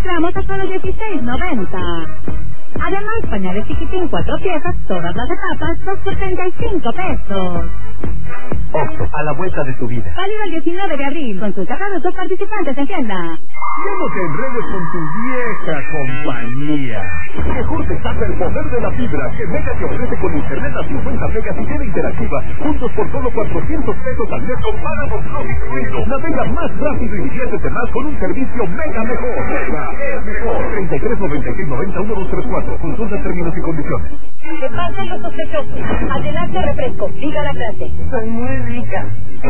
gramos a solo $16.90. Además, pañales chiquitín 4 piezas, todas las etapas, 2 por $35. Oxxo, a la vuelta de tu vida. Válido el 19 de abril. Consulta a los 2 participantes en tienda. Ya no te enredes con tu vieja compañía. Mejor te saca el poder de la fibra que Mega te ofrece con internet a 50 megas y tele interactiva, juntos por solo $400 al mes con pagos no incluido. Navega más rápido y diviértete más con un servicio Mega mejor. Mega es mejor. 33 96 90 1234. Consulta términos y condiciones. Que pasen los sospechosos. Adelante refresco. Diga la clase. Soy muy rica.